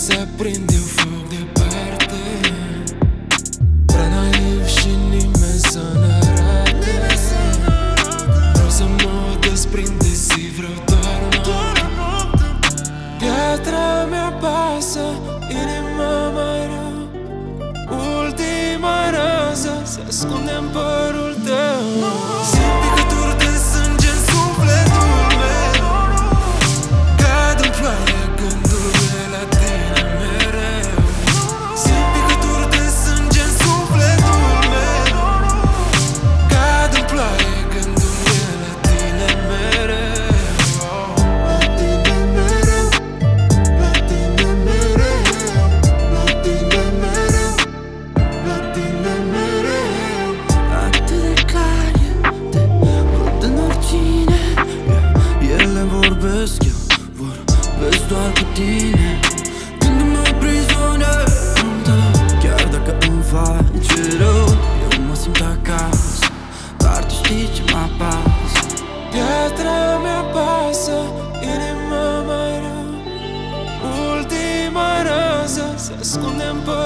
se aprinde un foc departe, prea naiv și nimeni să ne arate. Vreau să mă desprind de zi, vreau doar noapte. Piatra mea pasă, inima mai rău, ultima rază se ascunde în părul tău. Simt picături de sânge în sufletul meu, cad în ploaie gândurile la tine mereu. Simt picături de sânge în sufletul meu, cad în ploaie gândurile la tine mereu. La tine mereu, la tine mereu, la tine mereu, la tine mereu. Atât de clar e, te văd în oricine. Ele vorbesc, eu vorbesc doar cu tine. Când mă prizonier, chiar dacă îmi face rău, eu mă simt acasă, doar tu știi ce mă apasă. Piatra mea pasă, inima mai rău, ultima rază se ascunde în păr.